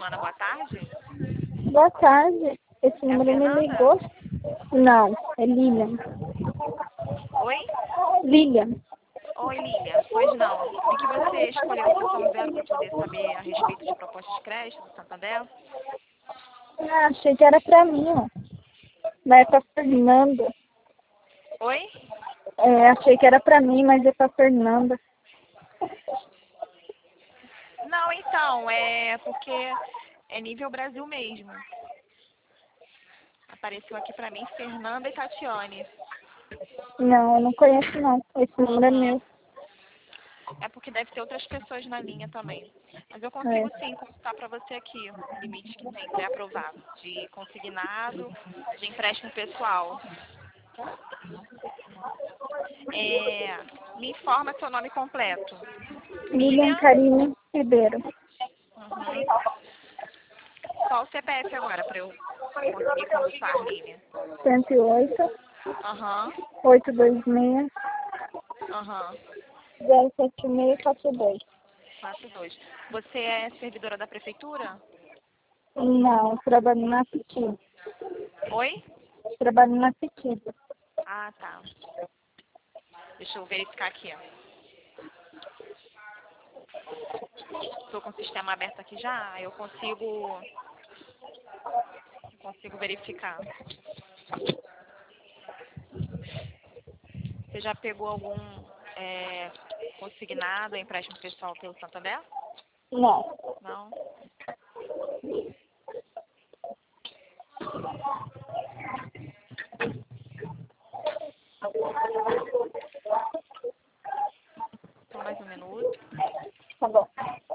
Luana, boa tarde. Boa tarde. Esse É a número me Fernanda? ligou? Não, é Lilian. Oi? Lilian. Oi, Lilian. Pois não. Vi que você escolheu o Cartão Zero para poder saber a respeito de propostas de crédito do Santander. Ah, achei que era pra mim, ó. Mas é pra Fernanda. Oi? Achei que era pra mim, mas é pra Fernanda. Não, então, é porque é nível Brasil mesmo. Apareceu aqui pra mim Fernanda e Tatiane. Não, eu não conheço não. Esse número é Uhum. meu. É porque deve ter outras pessoas na linha também. Mas eu É. consigo sim consultar para você aqui o limite que tem pré-aprovado de consignado, de empréstimo pessoal. Me informa seu nome completo. Lilian Lilian. Karine Ribeiro. Uhum. Qual o CPF agora para eu conseguir consultar, Lilian? 108 Aham. 826 Aham. 07642. 42. Você é servidora da prefeitura? Não, eu trabalho na Petit. Oi? Trabalho na Petit. Ah, tá. Deixa eu verificar aqui. Estou com o sistema aberto aqui já, eu consigo verificar. Você já pegou algum consignado, empréstimo pessoal pelo Santander? Não. Não? Só mais um minuto. Tá bom.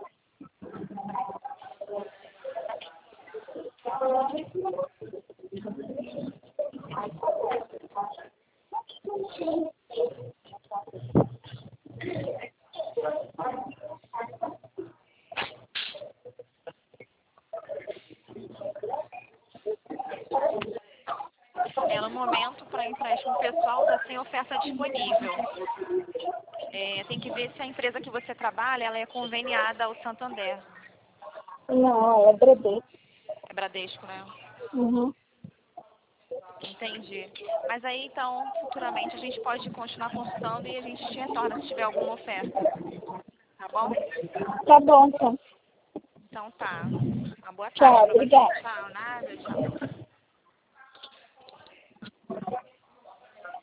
No momento, para empréstimo pessoal, está sem oferta disponível. Tem que ver se a empresa que você trabalha ela é conveniada ao Santander. Não, é Bradesco. É Bradesco, né? Uhum. Entendi. Mas aí, então, futuramente, a gente pode continuar consultando e a gente te retorna se tiver alguma oferta. Tá bom? Tá bom, então. Então tá. Uma boa tarde Tchau, para você. obrigada. Tchau, nada, tchau.